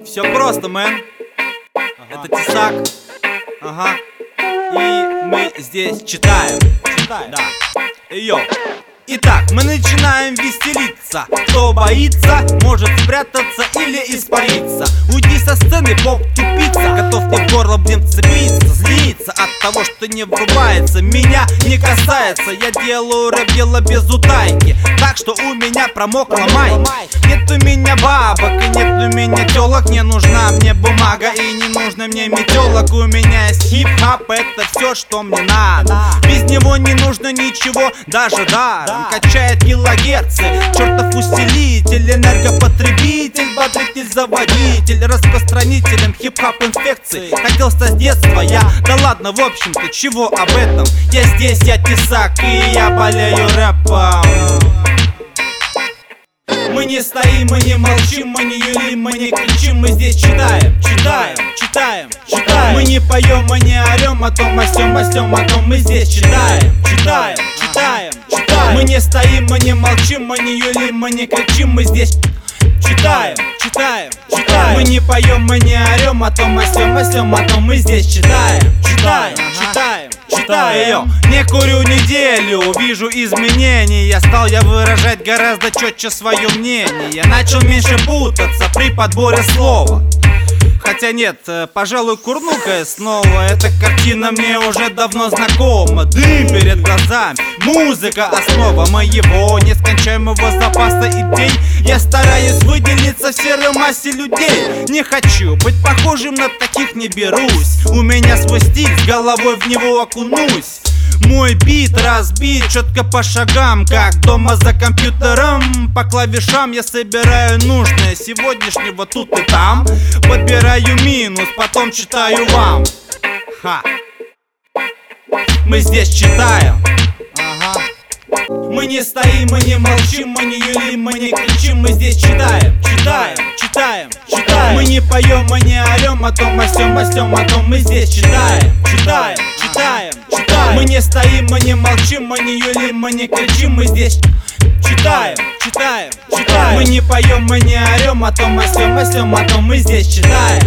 Все просто, мэн. Это Тесак. Ага. И мы здесь читаем. Да. Йоу. Итак, мы начинаем веселиться. Кто боится, может спрятаться или испариться. Уйди со сцены, поп, тупица. Готов не в горло, блин, вцепиться. Злиться от того, что не врубается. Меня не касается, я делаю рэп, дело без утайки. Так что у меня промокла майка. Нет у меня бабок и нет у меня телок. Не нужна мне бумага и не нужно мне метелок. У меня есть хип-хап, это все, что мне надо. Без него не нужно ничего, даже даром. Качает килогерцы, чертов усилитель, энергопотребитель, бодритель, заводитель, распространителем хип-хап инфекции. Хотел стать с детства я, да ладно, в общем-то, чего об этом? Я здесь, я Тесак, и я болею рэпом. Мы не стоим, мы не молчим, мы не юлим, мы не кричим, мы здесь читаем. Мы не поем, мы не орем о том, о сём, о том, мы здесь читаем. Мы не стоим, мы не молчим, мы не юлим, мы не кричим, мы здесь читаем. Мы не поем, мы не орем о том, о сём, о том, мы здесь читаем. Не курю неделю, вижу изменения. Стал я выражать гораздо четче свое мнение. Начал меньше путаться при подборе слова. Хотя нет, пожалуй, курну-ка снова. Эта картина мне уже давно знакома. Дым перед глазами, музыка основа моего нескончаемого запаса идей. Я стараюсь выделиться в серой массе людей. Не хочу быть похожим на таких, не берусь. У меня свой стиль, с головой в него окунусь. Мой бит разбит четко по шагам, как дома за компьютером. По клавишам я собираю нужное сегодняшнего тут и там. Подбираю минус, потом читаю вам. Мы здесь читаем. Мы не стоим, мы не молчим, мы не юлим, мы не кричим, мы здесь читаем. Мы не поем, мы не орем о том, о сём, о том, мы здесь читаем. Мы не стоим, мы не молчим, мы не юлим, мы не кричим, мы здесь читаем. Мы не поем, мы не орем о том, о сём, о том, мы здесь читаем.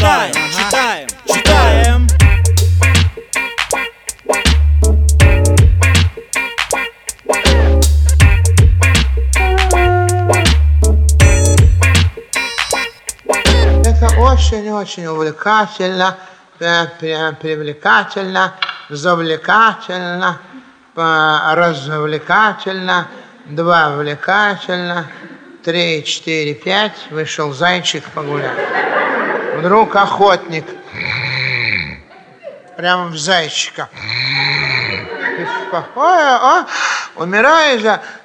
Это очень-очень увлекательно, привлекательно, завлекательно, развлекательно, 2 увлекательно, 3, 4, 5, вышел зайчик погулять. Вдруг охотник прямо в зайчика. Умираю